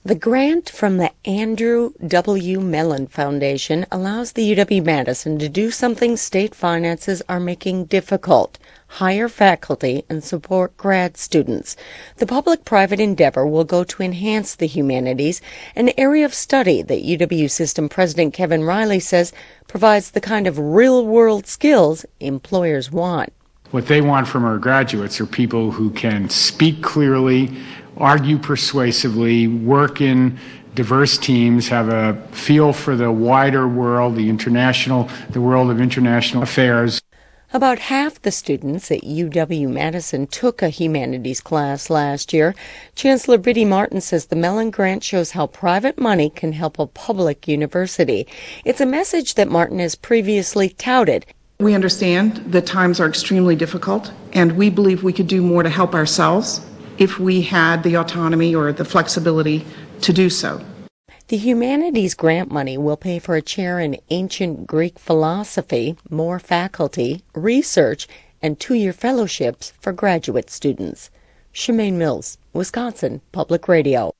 The grant from the Andrew W. Mellon Foundation allows the UW-Madison to do something state finances are making difficult: hire faculty and support grad students. The public-private endeavor will go to enhance the humanities, an area of study that UW System President Kevin Riley says provides the kind of real-world skills employers want. What they want from our graduates are people who can speak clearly, argue persuasively, work in diverse teams, have a feel for the wider world, the world of international affairs. About half the students at UW-Madison took a humanities class last year. Chancellor Biddy Martin says the Mellon Grant shows how private money can help a public university. It's a message that Martin has previously touted. We understand that times are extremely difficult, and we believe we could do more to help ourselves if we had the autonomy or the flexibility to do so. The humanities grant money will pay for a chair in ancient Greek philosophy, more faculty, research, and 2-year fellowships for graduate students. Shemaine Mills, Wisconsin Public Radio.